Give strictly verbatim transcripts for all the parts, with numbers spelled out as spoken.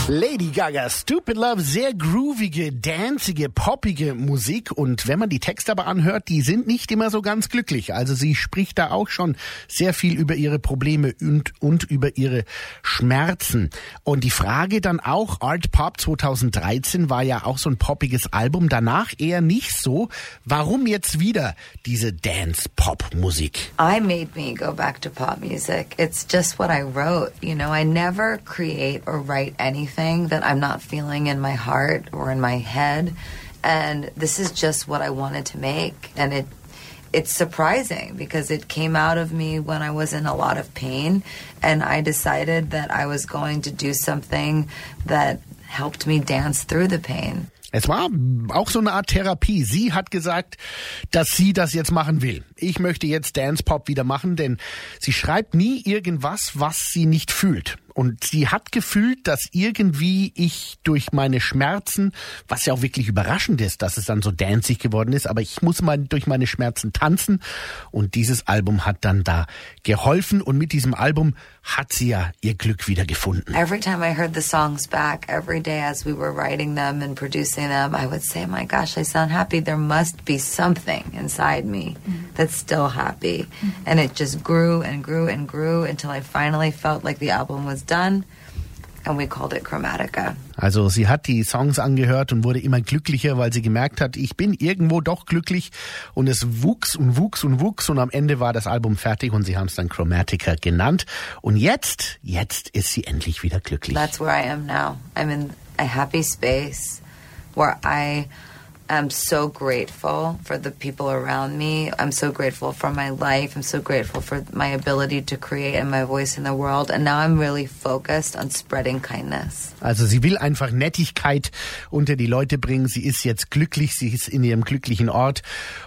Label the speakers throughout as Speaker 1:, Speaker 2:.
Speaker 1: Lady Gaga, Stupid Love, sehr groovige, dancige, poppige Musik. Und wenn man die Texte aber anhört, die sind nicht immer so ganz glücklich. Also sie spricht da auch schon sehr viel über ihre Probleme und, und über ihre Schmerzen. Und die Frage dann auch, Art Pop zweitausenddreizehn war ja auch so ein poppiges Album, danach eher nicht so. Warum jetzt wieder diese Dance-Pop-Musik?
Speaker 2: I made me go back to pop music. It's just what I wrote. You know, I never create or write anything that I'm not feeling in my heart or in my head, and this is just what I wanted to make. And it it's surprising because it came out of me when I was in a lot of pain, and I decided that I was going to do something that helped me dance through the pain.
Speaker 1: Es war auch so eine Art Therapie. Sie hat gesagt, dass sie das jetzt machen will. Ich möchte jetzt Dance Pop wieder machen, denn sie schreibt nie irgendwas, was sie nicht fühlt. Und sie hat gefühlt, dass irgendwie ich durch meine Schmerzen, was ja auch wirklich überraschend ist, dass es dann so danzig geworden ist, aber ich muss mal durch meine Schmerzen tanzen. Und dieses Album hat dann da geholfen. Und mit diesem Album hat sie ja ihr Glück wieder gefunden.
Speaker 2: Every time I heard the songs back, every day as we were writing them and producing them, I would say, my gosh, I sound happy. There must be something inside me that's still happy. And it just grew and grew and grew until I finally felt like the album was done, and we called it Chromatica.
Speaker 1: Also sie hat die Songs angehört und wurde immer glücklicher, weil sie gemerkt hat, ich bin irgendwo doch glücklich, und es wuchs und wuchs und wuchs und am Ende war das Album fertig und sie haben es dann Chromatica genannt. Und jetzt, jetzt ist sie endlich wieder glücklich.
Speaker 2: That's where I am now. I'm in a happy space where I I'm so grateful for the people around me. I'm so grateful for my life. I'm so grateful for my ability to create and my voice in the world. And now I'm really focused on spreading kindness.
Speaker 1: Also sie will einfach Nettigkeit unter die Leute bringen. Sie ist jetzt glücklich. Sie ist in ihrem glücklichen Ort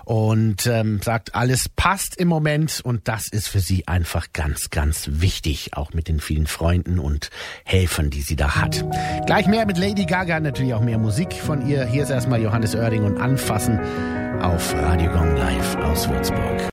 Speaker 1: und ähm, sagt, alles passt im Moment. Und das ist für sie einfach ganz, ganz wichtig. Auch mit den vielen Freunden und Helfern, die sie da hat. Gleich mehr mit Lady Gaga. Natürlich auch mehr Musik von ihr. Hier ist erstmal Johannes Oerding und Anfassen auf Radio Gong Live aus Würzburg.